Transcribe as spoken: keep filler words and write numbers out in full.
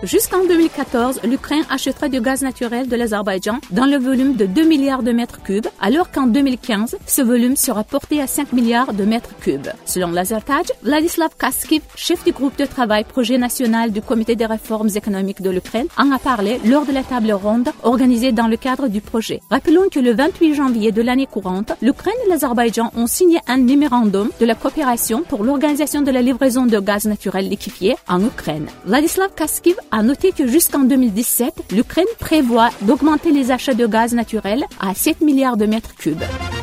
Jusqu'en deux mille quatorze, l'Ukraine achètera du gaz naturel de l'Azerbaïdjan dans le volume de deux milliards de mètres cubes, alors qu'en deux mille quinze, ce volume sera porté à cinq milliards de mètres cubes. Selon l'Azertaj, Vladislav Kaskiv, chef du groupe de travail projet national du Comité des réformes économiques de l'Ukraine, en a parlé lors de la table ronde organisée dans le cadre du projet. Rappelons que le vingt-huit janvier de l'année courante, l'Ukraine et l'Azerbaïdjan ont signé un mémorandum de la coopération pour l'organisation de la livraison de gaz naturel liquéfié en Ukraine. Vladislav Kaskiv a noté que jusqu'en deux mille dix-sept, l'Ukraine prévoit d'augmenter les achats de gaz naturel à sept milliards de mètres cubes.